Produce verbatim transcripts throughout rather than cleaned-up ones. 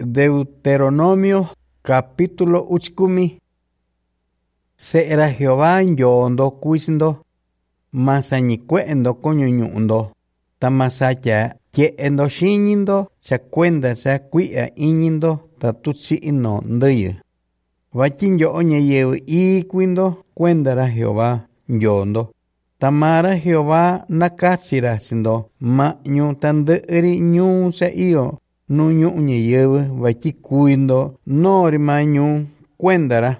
Deuteronomio capítulo uchkumi. Se'era Jehová nyondo kuisndo, masañikuendo koñoñu'ndo, tamasaya kye'endo xiñindo, chakuenda cha kui'a iñindo tatuchi'ino ndɨyɨ. Vatyi nyo'o ñayivi ikuindo kuendara Jehová nyondo. Tamara Jehová nakachira sindo ma'ñu tandɨ'ɨri ñuu cha iyo nu ñu'u ñayɨvɨ vatyi kuindo nori maa ñuu kuendara.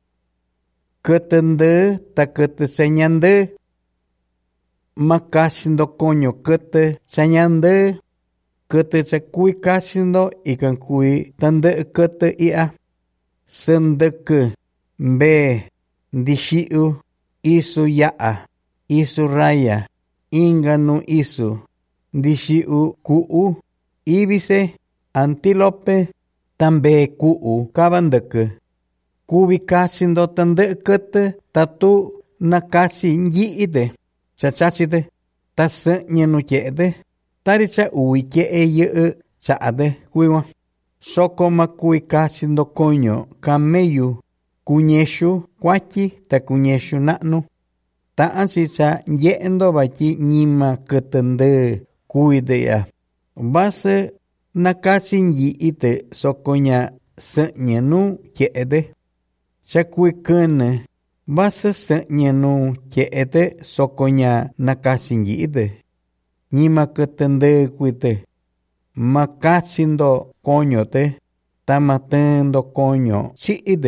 Kɨtɨ ndɨɨ ta kɨtɨ cha ñandɨɨ. Makachindo koño kɨtɨ cha ñandɨɨ. Kɨtɨ cha kuvi kachindo ikan kuvi tandɨ'ɨ kɨtɨ i'ya. Sɨndɨkɨ, mbee, ndixi'u, isu ya'a, isu raya, inga nu isu, ndixi'u ku'u, ibise, antilope, ta mbee ku'u kava ndɨkɨ. Kuvi kachindo tandɨ'ɨ kɨtɨ tatu nakachi nyi'itɨ cha chachitɨ, ta sɨ'ñɨ nu tye'etɨ, tari cha uvi tye'e yɨ'ɨ cha'atɨ kuiwan. Soko ma kuvi kachindo koño camellu, kuñexu kuatyi ta kuñexu na'nu. Ta'an chi cha nye'endo vatyi ñima kɨtɨ ndɨɨ kuvi‑tɨ i'ya. Vasɨ nakachi nyi'itɨ soko ña sɨ'ñɨ nu tye'etɨ. Cha kuvi kɨnɨ vasɨ sɨ'ñɨ nu tye'etɨ soko ña nakachi nyi'itɨ. Ñima kɨtɨ ndɨɨ kuitɨ. Ma kachindo koño‑tɨ, ta ma tɨɨndo koño chi'itɨ.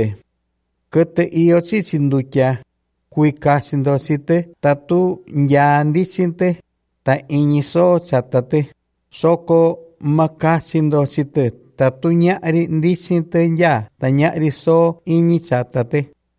Kɨtɨ iyo chichi ndutya, kuvi kachindo chii‑tɨ tatu nyaa ndichin‑tɨ, ta iñi soo chata‑tɨ. Soko ma kachindo chii‑tɨ tatu ña'ri ndichin‑tɨ nyaa ta ña'ri soo iñi chata‑tɨ.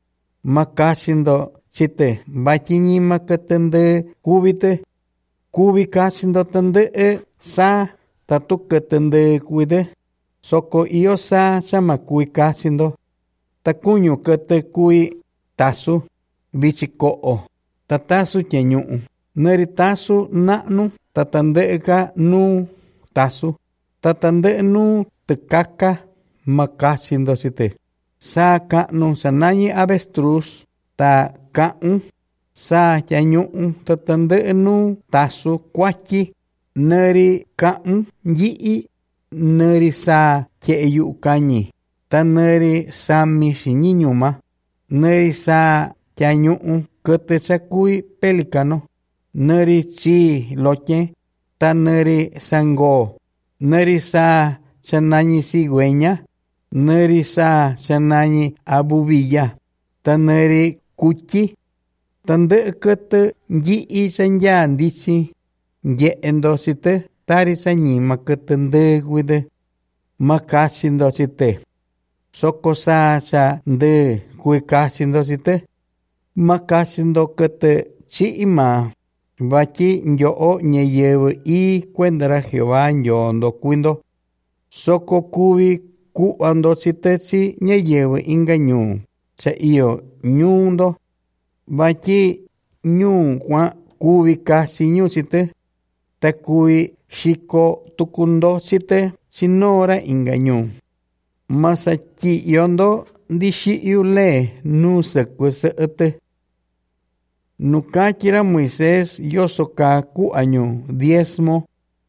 Ma kachindo chii‑tɨ vatyi ñima kɨtɨ ndɨɨ kuvi‑tɨ. Kuvi kachindo tandɨ'ɨ saa tatu kɨtɨ ndɨɨ kuvi‑tɨ. Soko iyo saa cha ma kuvi kachindo. Ta kuñu kɨtɨ kuvi tasu, vichi ko'o, ta tasu tyañu'u, nɨri tasu na'nu, ta tandɨ'ɨ‑ka nuu tasu, ta tandɨ'ɨ nuu tɨkaka ma kachindo chii‑tɨ. Saa ka'nu cha nañi avestruz, ta ka'un, saa tyañu'u, ta tandɨ'ɨ nuu tasu kuatyi, nɨri ka'un nyi'i, nɨri saa tye'e yu'u kañi, ta nɨri sami xiñi ñuma, nɨri saa tyañu'u kɨtɨ cha kuvi pelicano, nɨri chii lotyen, ta nɨri sangoo, nɨri saa cha nañi cigüeña, nɨri saa cha nañi abubilla, ta nɨri kutyi. Tandɨ'ɨ kɨtɨ nyi'i cha nyaa ndichin nye'e‑ndo chii‑tɨ tari cha ñima kɨtɨ ndɨɨ kuvi‑tɨ. Ma kachindo chii‑tɨ. Soko saa cha ndɨɨ kuvi kachindo chii‑tɨ. Ma kachindo kɨtɨ chi'i maa, vatyi ndyo'o ñayɨvɨ ii kuendara Jehová nyondo kuindo. Soko kuvi ku'va‑ndo chii‑tɨ chi ñayɨvɨ inga ñuu cha iyo ñuu‑ndo, vatyi ñuu kuan kuvi kachi ñu chii‑tɨ, ta kuvi xiko tuku‑ndo chii‑tɨ chi noo‑ra inga ñuu. Ma satyi'yo‑ndo ndixi'yu lee nuu sɨkɨ sɨ'ɨ‑tɨ. Nu katyi‑ra Moisés yoso kaa ku'va ñu diezmo.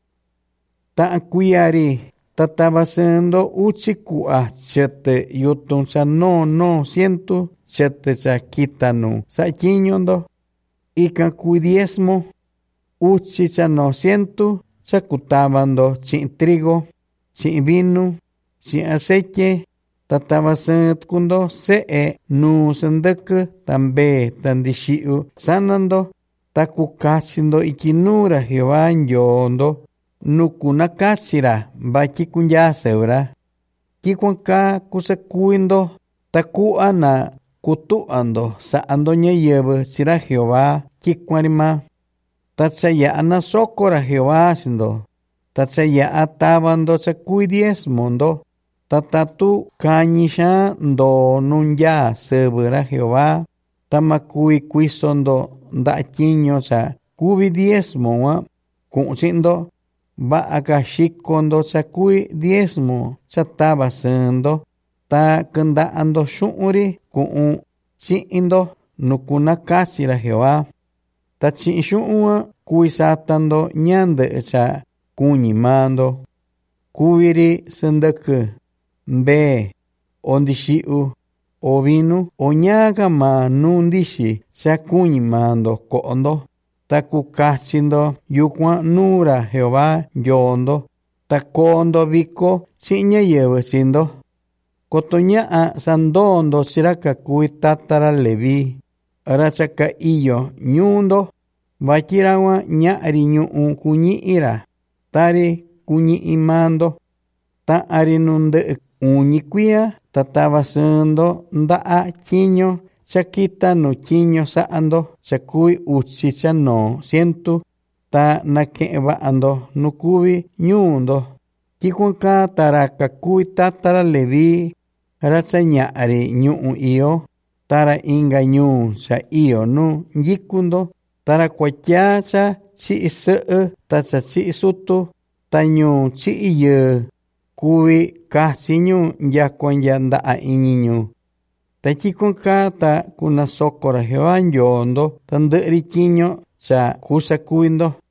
Ta'an kuiya‑ri ta tava sɨɨ‑ndo uchi ku'va chɨtɨ yutun cha noo noo cientu chɨtɨ cha kita nu sa'a tyiñu‑ndo. Ikan kuvi diezmo. Uchi cha noo cientu cha kutava‑ndo chi'in trigo, chi'in vinu, chi'in acetye, ta tava sɨɨn tuku‑ndo se'e nuu sɨndɨkɨ, ta mbee, ta ndixi'u sana‑ndo, ta kukachi‑ndo ityi nuu‑ra Jehová nyondo nu kunakachi‑ra vatyi kundyaa sɨvɨ‑ra. Tyikuan kaa kusakuvi‑ndo taku'va na kutu'va‑ndo sa'a‑ndo ñayɨvɨ chi‑ra Jehová tyikuan‑ri maa. Ta cha ya'a nasoko‑ra Jehová chi‑ndo, ta cha ya'a tava‑ndo cha kuvi diezmo‑ndo, ta tatu kañi xaan ndoo nu ndyaa sɨvɨ‑ra Jehová, ta ma kuvi kuiso‑ndo nda'a tyiño cha kuvi diezmo‑cuan ku'un chi'in‑ndo, va'a ka xikondo cha kuy diezmo cha tava sɨɨndo ta kɨnda'ando xu'unri ku'un chi'indo nu kunakasira Jehová. Ta chi'in xu'un kuy satando ñandɨ'ɨ cha kuñi maando. Kuviri sɨndɨkɨ, mbee, o ndixi'u, o vinu, o ñaaga maa nuu ndixi cha kuñi maando ko'ondo. Ta kukachindo yukuan nuura Jehová nyondo. Ta koondo viko chi'in ñayɨvɨ chindo. Koto ña'a sandoondo chira ka kuy tatara Leví, ra cha ka iyo ñuundo, vatyi rakuan ña'ri ñu'un kuñi'ira tari kuñi'i maando. Ta'anri nu ndɨ'ɨ uñi kuiya ta tava sɨɨndo nda'a tyiño cha kita nu tyiño sa'ando cha kuvi uchi cha noo cientu, ta nake'en va'ando nu kuvi ñuundo. Tyikuan kaa ta ra ka kuvi tatara Leví, ra cha ña'ri ñu'un iyo, ta ra inga ñuu cha iyo nu nyikundo, ta ra kuatyaa cha chi'i sɨ'ɨ ta cha chi'i sutu, ta ñuu chi'i yɨɨ kuvi kachi ñu nyakua nya nda'a iñi ñu. Ta tyikuan kaa ta kunasokora Jehová nyondo tandɨ'ɨ ri tyiño cha kusakuvindo.